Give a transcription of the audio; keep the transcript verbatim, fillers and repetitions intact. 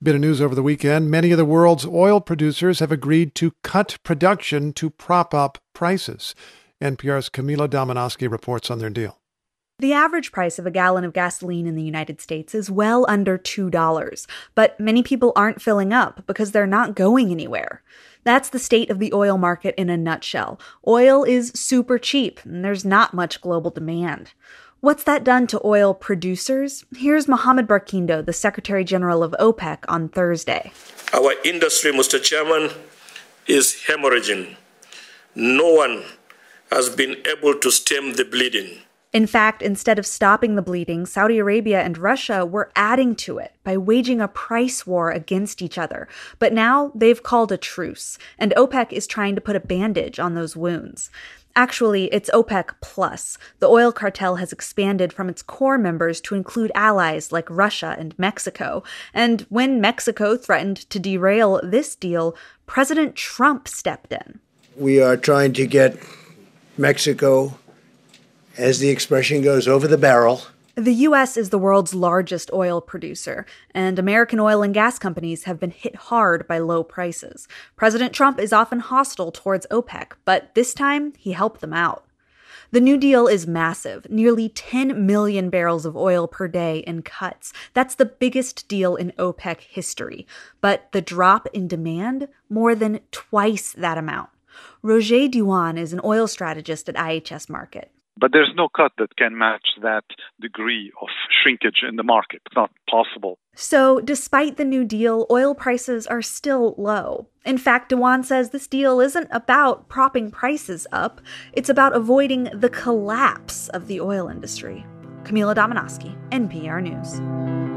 Bit of news over the weekend. Many of the world's oil producers have agreed to cut production to prop up prices. N P R's Camila Domonoske reports on their deal. The average price of a gallon of gasoline in the United States is well under two dollars, but many people aren't filling up because they're not going anywhere. That's the state of the oil market in a nutshell. Oil is super cheap, and there's not much global demand. What's that done to oil producers? Here's Mohammed Barkindo, the Secretary General of OPEC, on Thursday. Our industry, Mister Chairman, is hemorrhaging. No one has been able to stem the bleeding. In fact, instead of stopping the bleeding, Saudi Arabia and Russia were adding to it by waging a price war against each other. But now they've called a truce, and OPEC is trying to put a bandage on those wounds. Actually, it's OPEC Plus. The oil cartel has expanded from its core members to include allies like Russia and Mexico. And when Mexico threatened to derail this deal, President Trump stepped in. We are trying to get Mexico, as the expression goes, over the barrel. The U S is the world's largest oil producer, and American oil and gas companies have been hit hard by low prices. President Trump is often hostile towards OPEC, but this time he helped them out. The New Deal is massive, nearly ten million barrels of oil per day in cuts. That's the biggest deal in OPEC history. But the drop in demand, more than twice that amount. Roger Diwan is an oil strategist at I H S Markit. But there's no cut that can match that degree of shrinkage in the market. It's not possible. So despite the New Deal, oil prices are still low. In fact, Diwan says this deal isn't about propping prices up. It's about avoiding the collapse of the oil industry. Camila Domonoske, N P R News.